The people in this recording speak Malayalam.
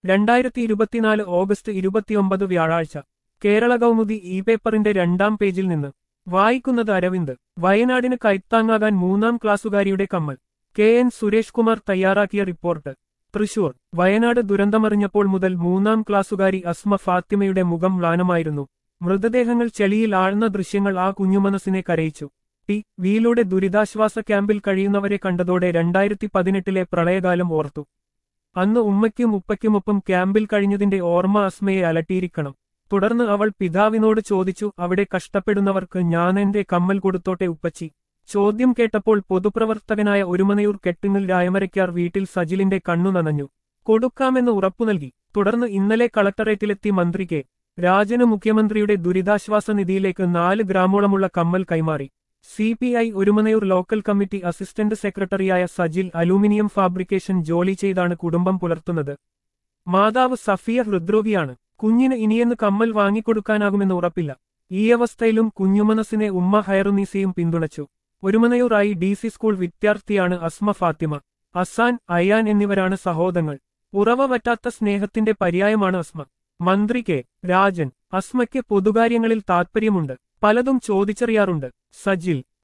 2024 ഓഗസ്റ്റ് 29 വ്യാഴാഴ്ച കേരള കൗമുദി ഇ പേപ്പറിന്റെ 2-ാം പേജിൽ നിന്ന് വായിക്കുന്നത് അരവിന്ദ്. വയനാടിന് കൈത്താങ്ങാകാൻ 3-ാം ക്ലാസ്സുകാരിയുടെ കമ്മൽ. കെ എൻ സുരേഷ് കുമാർ തയ്യാറാക്കിയ റിപ്പോർട്ട്. തൃശൂർ. വയനാട് ദുരന്തമറിഞ്ഞപ്പോൾ മുതൽ 3-ാം ക്ലാസ്സുകാരി അസ്മ ഫാത്തിമയുടെ മുഖം മ്ലാനമായിരുന്നു. മൃതദേഹങ്ങൾ ചെളിയിൽ ആഴ്ന്ന ദൃശ്യങ്ങൾ ആ കുഞ്ഞുമനസ്സിനെ കരയിച്ചു. വിയിലൂടെ ദുരിതാശ്വാസ ക്യാമ്പിൽ കഴിയുന്നവരെ കണ്ടതോടെ 2018-ലെ പ്രളയകാലം ഓർത്തു. അന്ന് ഉമ്മയ്ക്കും ഉപ്പയ്ക്കുമൊപ്പം ക്യാമ്പിൽ കഴിഞ്ഞതിന്റെ ഓർമ്മ അസ്മയെ അലട്ടിയിരിക്കണം. തുടർന്ന് അവൾ പിതാവിനോട് ചോദിച്ചു, അവിടെ കഷ്ടപ്പെടുന്നവർക്ക് ഞാൻ എന്റെ കമ്മൽ കൊടുത്തോട്ടെ ഉപ്പച്ചി. ചോദ്യം കേട്ടപ്പോൾ പൊതുപ്രവർത്തകനായ ഒരുമനയൂർ കെട്ടുങ്ങൽ രായമരയ്ക്കാർ വീട്ടിൽ സജിലിന്റെ കണ്ണു നനഞ്ഞു. കൊടുക്കാമെന്ന് ഉറപ്പു നൽകി. തുടർന്ന് ഇന്നലെ കളക്ടറേറ്റിലെത്തി മന്ത്രി കെ രാജന് മുഖ്യമന്ത്രിയുടെ ദുരിതാശ്വാസ നിധിയിലേക്ക് 4 ഗ്രാമോളമുള്ള കമ്മൽ കൈമാറി. CPI Orumanayur local committee assistant സെക്രട്ടറിയായ സജിൽ അലൂമിനിയം ഫാബ്രിക്കേഷൻ ജോലി ചെയ്താണ് കുടുംബം പുലർത്തുന്നത്. മാതാവ് സഫിയ ഹൃദ്രോഗിയാണ്. കുഞ്ഞിന് ഇനിയെന്ന് കമ്മൽ വാങ്ങിക്കൊടുക്കാനാകുമെന്ന് ഉറപ്പില്ല. ഈ അവസ്ഥയിലും കുഞ്ഞുമനസ്സിനെ ഉമ്മ ഹൈറുനീസയും പിന്തുണച്ചു. ഒരുമനയൂർ IDC സ്കൂൾ വിദ്യാർത്ഥിയാണ് അസ്മ ഫാത്തിമ. അസാൻ, അയാൻ എന്നിവരാണ് സഹോദരങ്ങൾ. ഉറവ പറ്റാത്ത സ്നേഹത്തിന്റെ പര്യായമാണ് അസ്മ. മന്ത്രി കെ രാജൻ. അസ്മയ്ക്ക് പൊതുകാര്യങ്ങളിൽ താൽപ്പര്യമുണ്ട്. പലതും ചോദിച്ചറിയാറുണ്ട്. സജിൽ.